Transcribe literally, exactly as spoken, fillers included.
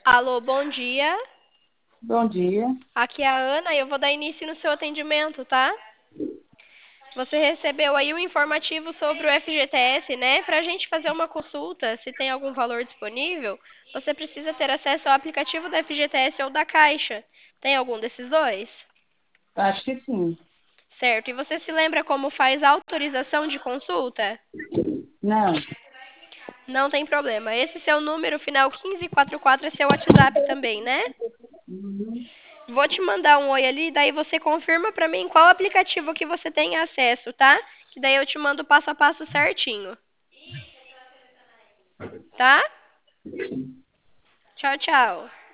Alô, bom dia. Bom dia. Aqui é a Ana e eu vou dar início no seu atendimento, tá? Você recebeu aí um informativo sobre o F G T S, né? Para a gente fazer uma consulta, se tem algum valor disponível, você precisa ter acesso ao aplicativo da F G T S ou da Caixa. Tem algum desses dois? Acho que sim. Certo. E você se lembra como faz a autorização de consulta? Não. Não tem problema. Esse seu número, final quinze e quarenta e quatro, é seu WhatsApp também, né? Uhum. Vou te mandar um oi ali, daí você confirma pra mim qual aplicativo que você tem acesso, tá? Que daí eu te mando o passo a passo certinho, tá? Tchau, tchau.